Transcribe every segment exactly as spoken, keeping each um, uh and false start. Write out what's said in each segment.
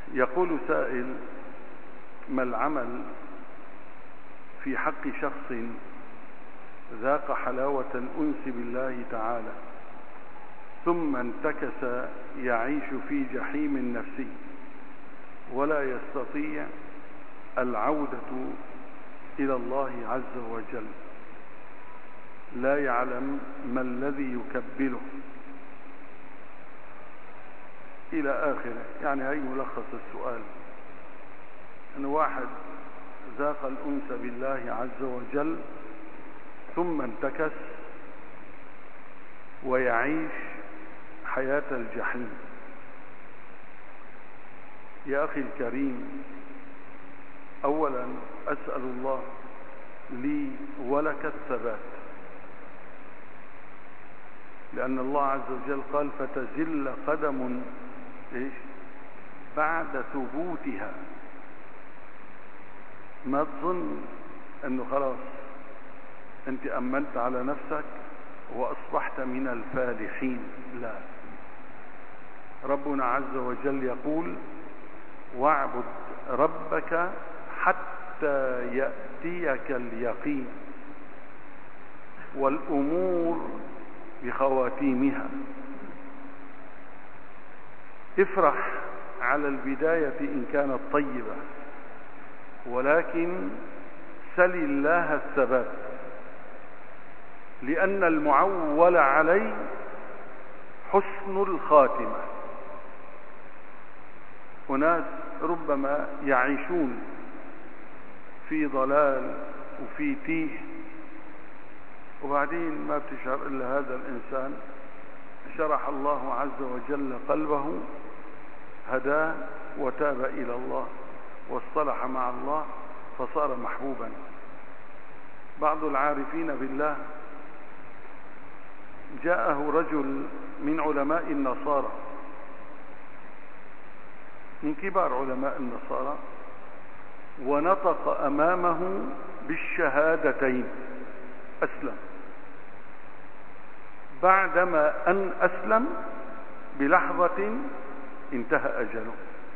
يقول سائل: ما العمل في حق شخص ذاق حلاوة الأنس بالله تعالى ثم انتكس يعيش في جحيم نفسي ولا يستطيع العودة إلى الله عز وجل، لا يعلم ما الذي يكبله إلى آخره؟ يعني هي ملخص السؤال، أن واحد ذاق الأنس بالله عز وجل ثم انتكس ويعيش حياة الجحيم. يا أخي الكريم، أولا أسأل الله لي ولك الثبات، لأن الله عز وجل قال: فتزل قدم إيش بعد ثبوتها. ما تظن أنه خلاص أنت أمنت على نفسك وأصبحت من الفالحين، لا. ربنا عز وجل يقول: واعبد ربك حتى يأتيك اليقين، والأمور بخواتيمها. افرح على البداية إن كانت طيبة، ولكن سل الله الثبات، لأن المعول عليه حسن الخاتمة. وناس ربما يعيشون في ضلال وفي تيه، وبعدين ما بتشعر إلا هذا الإنسان شرح الله عز وجل قلبه، هداه وتاب إلى الله واصطلح مع الله فصار محبوبا. بعض العارفين بالله جاءه رجل من علماء النصارى، من كبار علماء النصارى، ونطق أمامه بالشهادتين، أسلم. بعدما أن أسلم بلحظة انتهى أجله.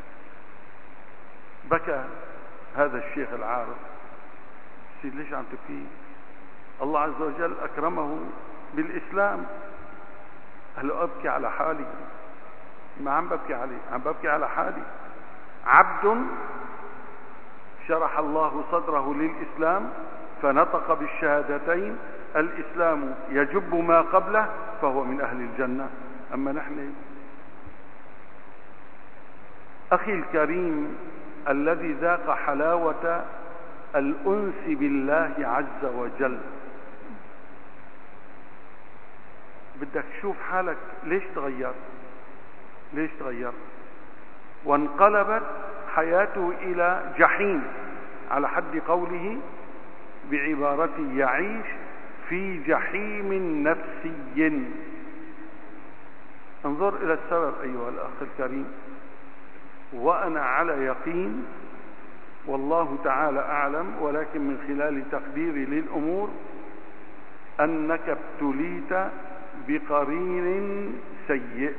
بكى هذا الشيخ العارف: سيد ليش عم تبكي؟ الله عز وجل أكرمه بالإسلام. قال له: أبكي على حالي؟ ما عم ببكي عليه، عم ببكي على حالي. عبد شرح الله صدره للإسلام فنطق بالشهادتين، الإسلام يجب ما قبله فهو من أهل الجنة. أما نحن، أخي الكريم الذي ذاق حلاوة الأنس بالله عز وجل، بدك تشوف حالك ليش تغير، ليش تغير وانقلبت حياته إلى جحيم، على حد قوله بعبارته: يعيش في جحيم نفسي. انظر إلى السبب أيها الأخ الكريم. وأنا على يقين، والله تعالى أعلم، ولكن من خلال تقديري للأمور، أنك ابتليت بقرين سيء،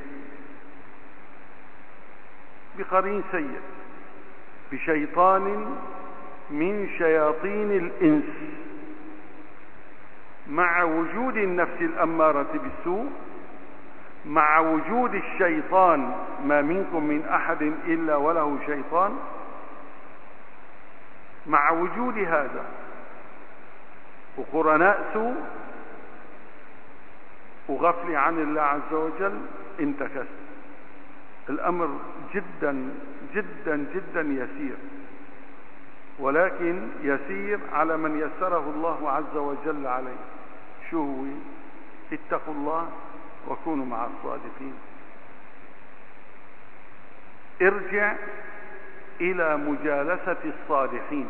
بقرين سيء، بشيطان من شياطين الإنس، مع وجود النفس الأمارة بالسوء، مع وجود الشيطان. ما منكم من أحد إلا وله شيطان. مع وجود هذا وقرناء سوء وغفل عن الله عز وجل، انتكست. الأمر جدا جدا جدا يسير، ولكن يسير على من يسره الله عز وجل عليه. شو هو؟ اتقوا الله وكونوا مع الصادقين. ارجع إلى مجالسة الصالحين،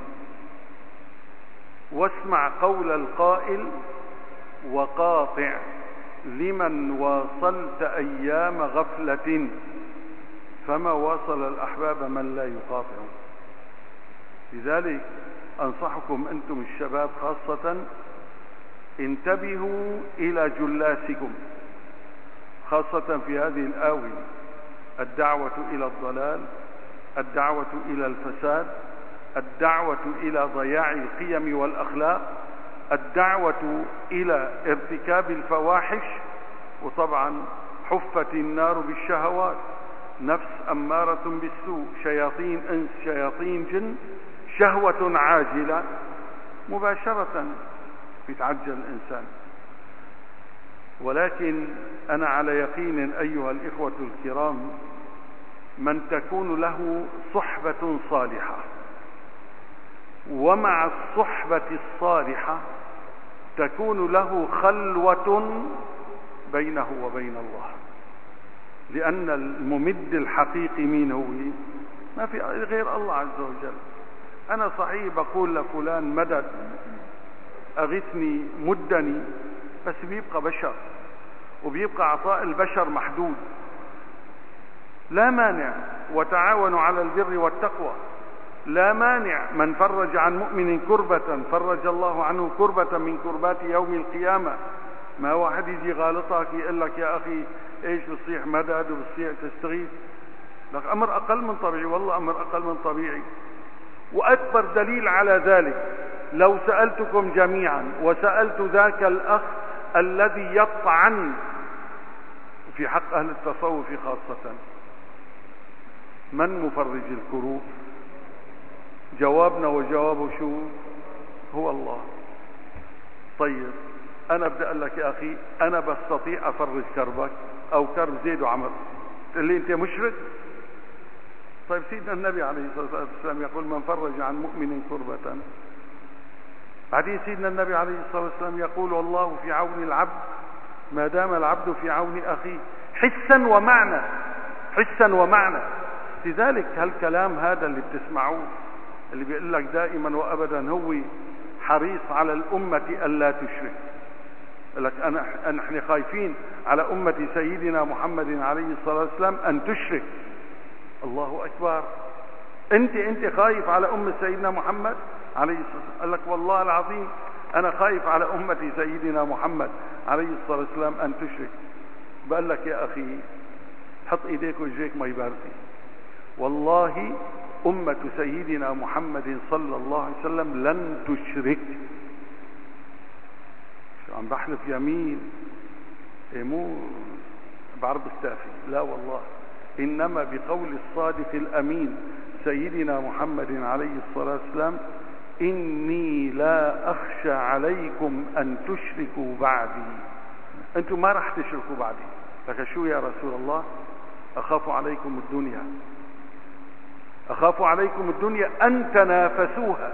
واسمع قول القائل: وقاطع لمن واصلت أيام غفلة، فما واصل الأحباب من لا يقاطع. لذلك أنصحكم أنتم الشباب خاصة، انتبهوا إلى جلاسكم، خاصة في هذه الآونة، الدعوة إلى الضلال الدعوة إلى الفساد، الدعوة إلى ضياع القيم والأخلاق، الدعوة إلى ارتكاب الفواحش. وطبعا حفت النار بالشهوات، نفس أمارة بالسوء، شياطين إنس شياطين جن، شهوة عاجلة مباشرة يتعجل الإنسان. ولكن أنا على يقين أيها الإخوة الكرام، من تكون له صحبة صالحة، ومع الصحبة الصالحة تكون له خلوة بينه وبين الله، لأن الممد الحقيقي مين هو؟ ما في غير الله عز وجل. أنا صحيح بقول لفلان مدد، أغثني، مدني، بس بيبقى بشر، وبيبقى عطاء البشر محدود. لا مانع، وتعاونوا على البر والتقوى، لا مانع. من فرج عن مؤمن كربة فرج الله عنه كربة من كربات يوم القيامة. ما واحد يجي غالطك يقول لك يا أخي إيش بتصيح مدد وبتصيح تستغيث، لك أمر أقل من طبيعي، والله أمر أقل من طبيعي. وأكبر دليل على ذلك لو سألتكم جميعا وسألت ذاك الأخ الذي يطعن في حق أهل التصوف خاصة، من مفرج الكروب؟ جوابنا وجوابه شو؟ هو الله. طيب أنا بدي أقول لك يا أخي أنا بستطيع أفرج كربك أو كرب زيد وعمر، تقول لي أنت مشرك؟ طيب سيدنا النبي عليه الصلاة والسلام يقول من فرج عن مؤمن كربة. بعدين سيدنا النبي عليه الصلاة والسلام يقول والله في عون العبد ما دام العبد في عون أخيه، حسا ومعنى، حسا ومعنى. لذلك هالكلام هذا اللي بتسمعوه اللي بيقول لك دائما وأبدا هو حريص على الأمة ألا تشرك، لك أنا نحن خايفين على أمة سيدنا محمد عليه الصلاة والسلام أن تشرك. الله أكبر، أنت أنت خايف على أمة سيدنا محمد عليه الصلاة والسلام؟ قال لك والله العظيم أنا خايف على أمة سيدنا محمد عليه الصلاة والسلام أن تشرك. بقول لك يا أخي حط إيديك وجهك ما يباردي، والله أمة سيدنا محمد صلى الله عليه وسلم لن تشرك. شو عم بحلف يمين؟ إيه مو بعرض التافي، لا والله، إنما بقول الصادق الأمين سيدنا محمد عليه الصلاة والسلام إني لا أخشى عليكم أن تشركوا بعدي. أنتم ما راح تشركوا بعدي، لك شو يا رسول الله؟ أخاف عليكم الدنيا، أخاف عليكم الدنيا أن تنافسوها.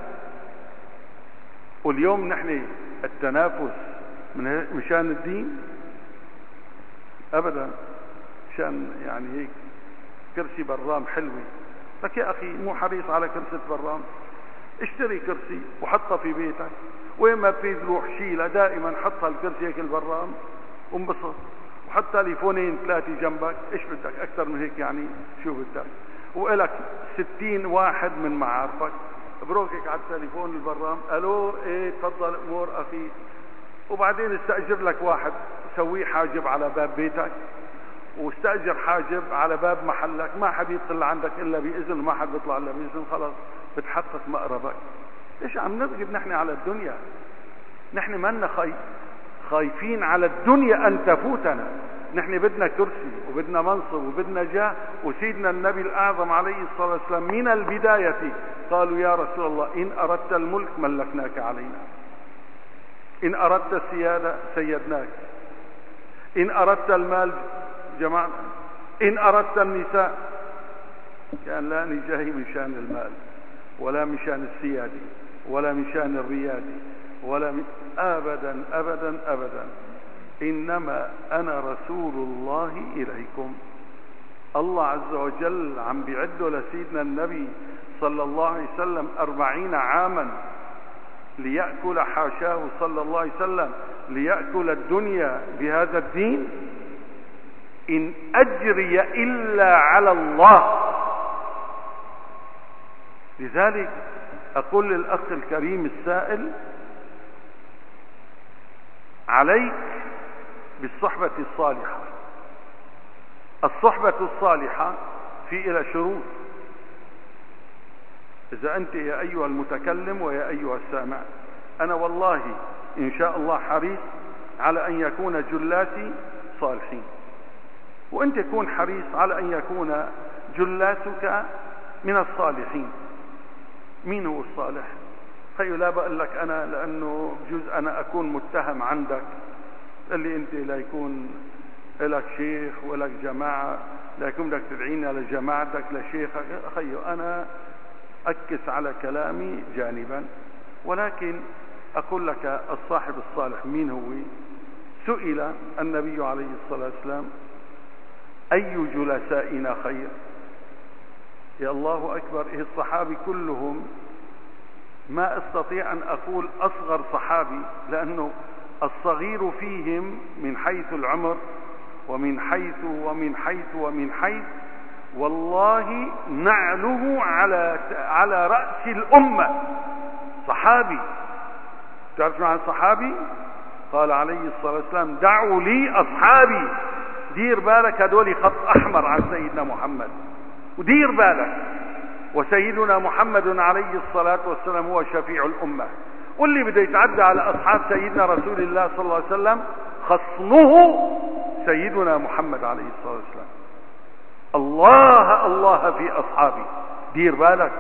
واليوم نحن التنافس من مشان الدين أبدا، مشان يعني هيك كرسي برام حلوة. لك يا أخي مو حريص على كرسي برام؟ اشتري كرسي وحطها في بيتك، وين ما بتريد روح شيلها، دائما حطها الكرسي هيك البرام وانبسط، وحط تليفونين ثلاثة جنبك، ايش بدك أكثر من هيك؟ يعني شو بدك؟ وإلك ستين واحد من معارفك بروكك على التليفون البرام، الو ايه تفضل امور اخي، وبعدين استأجر لك واحد سويه حاجب على باب بيتك، واستأجر حاجب على باب محلك، ما حد يدخل عندك الا بإذن، وما حد بيطلع الا بإذن، خلاص بتحقق مقربك. ليش عم نرغب نحن على الدنيا؟ نحن ما خايف خايفين على الدنيا ان تفوتنا، نحن بدنا كرسي وبدنا منصب وبدنا جاه. وسيدنا النبي الأعظم عليه الصلاة والسلام من البداية قالوا يا رسول الله إن أردت الملك ملكناك علينا، إن أردت السيادة سيدناك، إن أردت المال جمعنا، إن أردت النساء. كان لا نجاهي من شان المال ولا من شان السيادة ولا من شان الريادة ولا من أبدا أبدا أبدا، إنما أنا رسول الله إليكم. الله عز وجل عم بيعده لسيدنا النبي صلى الله عليه وسلم أربعين عاما ليأكل، حاشاه صلى الله عليه وسلم ليأكل الدنيا بهذا الدين. إن أجري إلا على الله. لذلك أقول للأخ الكريم السائل عليك بالصحبة الصالحة. الصحبة الصالحة في إلى شروط، إذا أنت يا أيها المتكلم ويا أيها السامع، أنا والله إن شاء الله حريص على أن يكون جلاتي صالحين، وأنت تكون حريص على أن يكون جلاتك من الصالحين. مين هو الصالح؟ خيو لا بقول لك أنا لأنه بجوز أنا أكون متهم عندك، اللي أنت لا يكون لك شيخ ولك جماعة، لا يكون بدك تدعيني لجماعتك لشيخك. خيو أنا أكس على كلامي جانبا، ولكن أقول لك الصاحب الصالح مين هو؟ سئل النبي عليه الصلاة والسلام أي جلسائنا خير؟ يا الله أكبر، إيه الصحابي كلهم ما استطيع أن أقول أصغر صحابي، لأنه الصغير فيهم من حيث العمر ومن حيث ومن حيث ومن حيث والله نعله على على رأس الأمة. صحابي، تعرف معنى الصحابي؟ قال عليه الصلاة والسلام دعوا لي أصحابي. دير بالك، هدول خط أحمر عن سيدنا محمد، ودير بالك. وسيدنا محمد عليه الصلاة والسلام هو شفيع الأمة، واللي بده يتعدى على أصحاب سيدنا رسول الله صلى الله عليه وسلم خصمه سيدنا محمد عليه الصلاة والسلام. الله الله في أصحابي، دير بالك.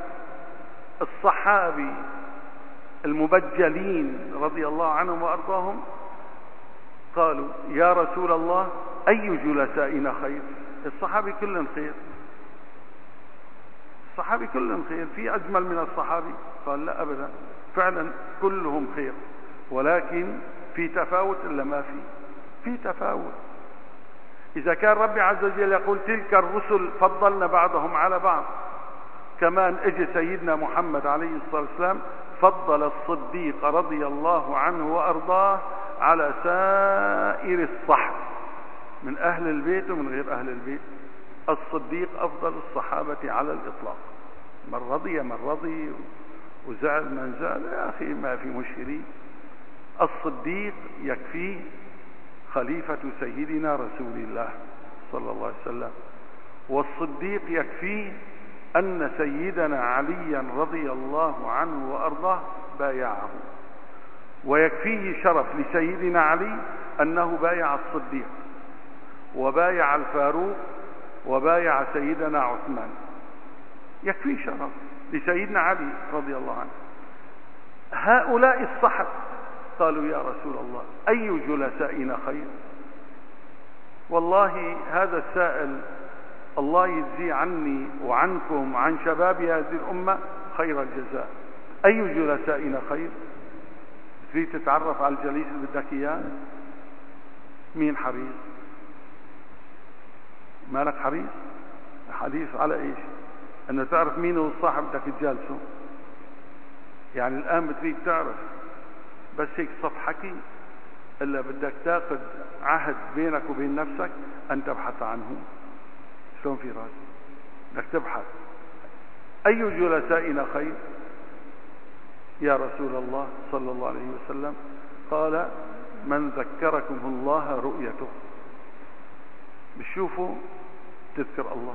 الصحابي المبجلين رضي الله عنهم وأرضاهم قالوا يا رسول الله أي جلسائنا خير؟ الصحابي كلهم خير، الصحابي كلهم خير، في أجمل من الصحابي؟ قال لا أبدا، فعلا كلهم خير، ولكن في تفاوت إلا ما في في تفاوت. إذا كان ربي عز وجل يقول تلك الرسل فضلنا بعضهم على بعض، كمان اجى سيدنا محمد عليه الصلاة والسلام فضل الصديق رضي الله عنه وأرضاه على سائر الصحب من أهل البيت ومن غير أهل البيت. الصديق أفضل الصحابة على الإطلاق، من رضي من رضي وزعل من زعل، يا أخي ما في مشكلة. الصديق يكفيه خليفة سيدنا رسول الله صلى الله عليه وسلم، والصديق يكفيه أن سيدنا عليا رضي الله عنه وأرضاه بايعه، ويكفيه شرف لسيدنا علي أنه بايع الصديق وبايع الفاروق وبايع سيدنا عثمان. يكفيه شرف لسيدنا علي رضي الله عنه. هؤلاء الصحب قالوا يا رسول الله أي جلسائنا خير؟ والله هذا السائل الله يجزي عني وعنكم وعن شباب هذه الأمة خير الجزاء. أي جلسائنا خير؟ تريد تتعرف على الجليس اللي بدك إياه؟ مين حريص؟ مالك حريص؟ حريص على إيش؟ أنه تعرف مين هو الصاحب بدك تجالسه. يعني الآن بتريد تعرف بس هيك سطحكي، إلا بدك تاخذ عهد بينك وبين نفسك أن تبحث عنه. شلون في راسك؟ بدك تبحث أي جلسائنا خير يا رسول الله صلى الله عليه وسلم؟ قال من ذكركم الله رؤيته. بتشوفوا تذكر الله.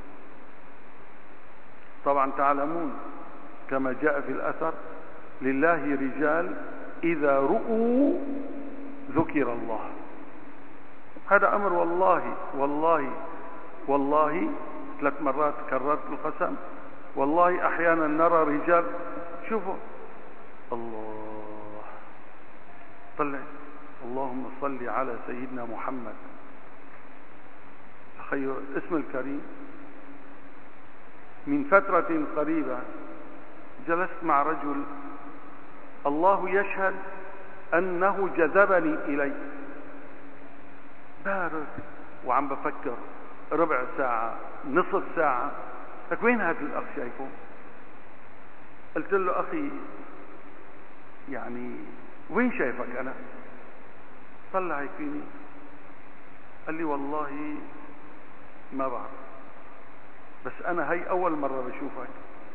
طبعا تعلمون كما جاء في الأثر لله رجال إذا رؤوا ذكر الله. هذا أمر والله والله والله ثلاث مرات كررت القسم، والله أحيانا نرى رجال. شوفوا الله، طلع اللهم صل على سيدنا محمد. خير اسم الكريم. من فترة قريبة جلست مع رجل الله يشهد أنه جذبني إليه، بارد وعم بفكر ربع ساعة نصف ساعة، لك وين هذا الأخ شايفه؟ قلت له أخي يعني وين شايفك أنا؟ طلع هيك فيني قال لي والله ما بعرف، بس أنا هي أول مرة بشوفك.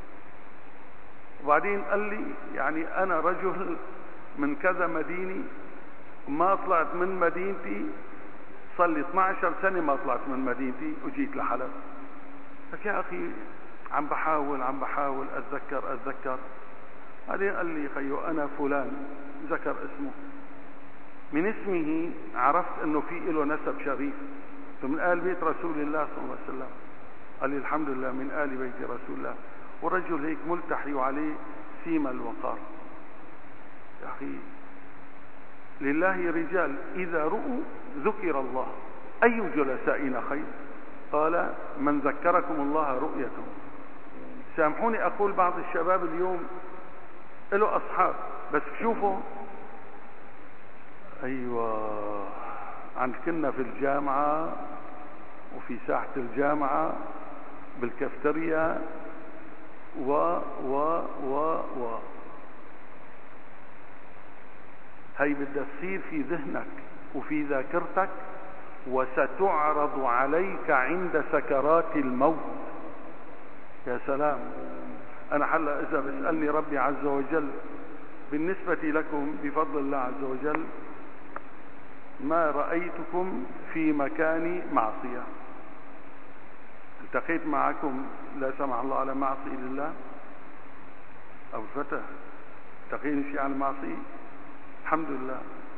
وبعدين قال لي يعني أنا رجل من كذا مديني ما طلعت من مدينتي، صار لي اثني عشر سنة ما طلعت من مدينتي وجيت لحلب. قلت يا أخي عم بحاول عم بحاول اتذكر اتذكر بعدين قال لي خيو انا فلان، ذكر اسمه. من اسمه عرفت انه في له نسب شريف، من آل بيت رسول الله صلى الله عليه وسلم. قال لي الحمد لله من آل بيت رسول الله. والرجل هيك ملتحي وعليه سيما الوقار. يا أخي لله رجال إذا رؤوا ذكر الله، أي جلسائنا خير؟ قال من ذكركم الله رؤيته. سامحوني أقول بعض الشباب اليوم له أصحاب بس شوفوا، أيوة عند كنا في الجامعة وفي ساحة الجامعة بالكافتريا و و و و هي بدها تصير في ذهنك وفي ذاكرتك، وستعرض عليك عند سكرات الموت. يا سلام. أنا هلا إذا بيسألني ربي عز وجل بالنسبة لكم بفضل الله عز وجل ما رأيتكم في مكان معصية، التقيت معكم لا سمح الله على معصية لله أو الفتى، التقيني شيء على المعصية الحمد لله.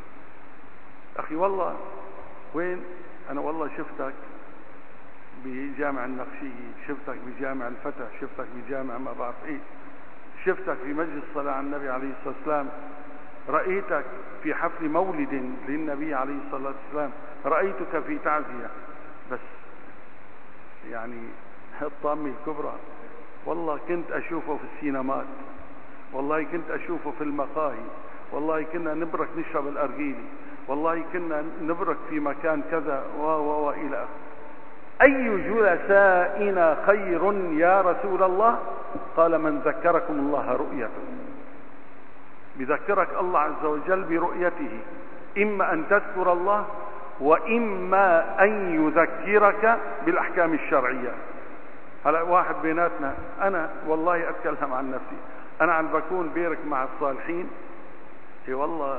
أخي والله وين أنا والله شفتك بجامع النقشية، شفتك بجامع الفتح، شفتك بجامع ما بعرف إيه، شفتك في مجلس الصلاة على النبي عليه الصلاة والسلام، رأيتك في حفل مولد للنبي عليه الصلاة والسلام، رأيتك في تعزية. بس يعني الطامة الكبرى والله كنت أشوفه في السينمات، والله كنت أشوفه في المقاهي، والله كنا نبرك نشرب الأرجيلي، والله كنا نبرك في مكان كذا و و وإلى آخره. أي جلسائنا خير يا رسول الله؟ قال من ذكركم الله رؤيته. بذكرك الله عز وجل برؤيته، إما أن تذكر الله وإما أن يذكرك بالأحكام الشرعية. هلا واحد بيناتنا، أنا والله أتكلم عن نفسي، أنا عم بكون بيرك مع الصالحين إيه والله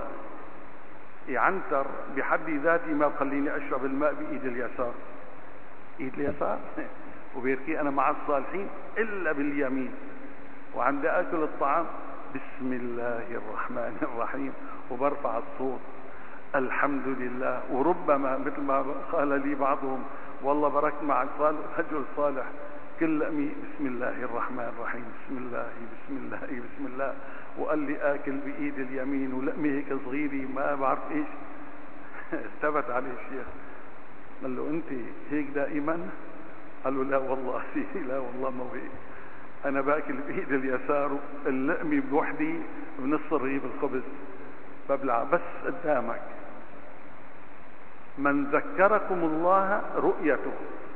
يعنتر بحد ذاتي ما بخليني أشرب الماء بإيد اليسار، إيد اليسار وبيركي أنا مع الصالحين إلا باليمين، وعندي أكل الطعام بسم الله الرحمن الرحيم وبرفع الصوت الحمد لله. وربما مثل ما قال لي بعضهم والله بركت مع رجل صالح كل أمي بسم الله الرحمن الرحيم بسم الله بسم الله بسم الله، وقال لي آكل بإيد اليمين ولقمي هيك صغيري ما بعرف إيش. استبت عليه الشيخ قال له أنت هيك دائما؟ قال له لا والله لا والله ما هيك، أنا باكل بإيد اليسار اللقمي بوحدي بنص رغيف الخبز ببلع بس قدامك. من ذكركم الله رؤيته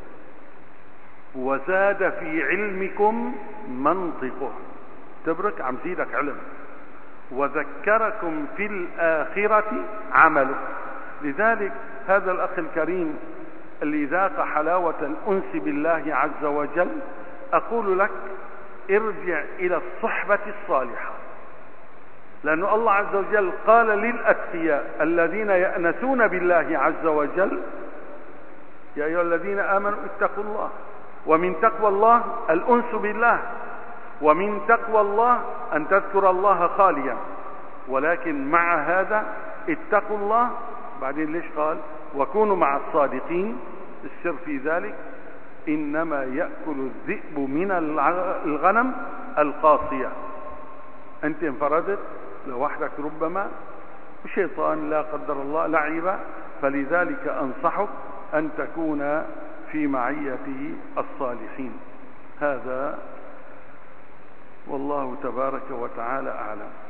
وزاد في علمكم منطقه، تبرك عم زيدك علم، وذكركم في الآخرة عمله. لذلك هذا الأخ الكريم اللي ذاق حلاوة الأنس بالله عز وجل أقول لك ارجع إلى الصحبة الصالحة، لأن الله عز وجل قال للأتقياء الذين يأنسون بالله عز وجل يا أيها الذين آمنوا اتقوا الله. ومن تقوى الله الأنس بالله، ومن تقوى الله أن تذكر الله خاليا، ولكن مع هذا اتقوا الله. بعدين ليش قال وكونوا مع الصادقين؟ السر في ذلك إنما يأكل الذئب من الغنم القاصية. أنت انفردت لوحدك ربما وشيطان لا قدر الله لعب، فلذلك أنصحك أن تكون في معية الصالحين. هذا والله تبارك وتعالى أعلم.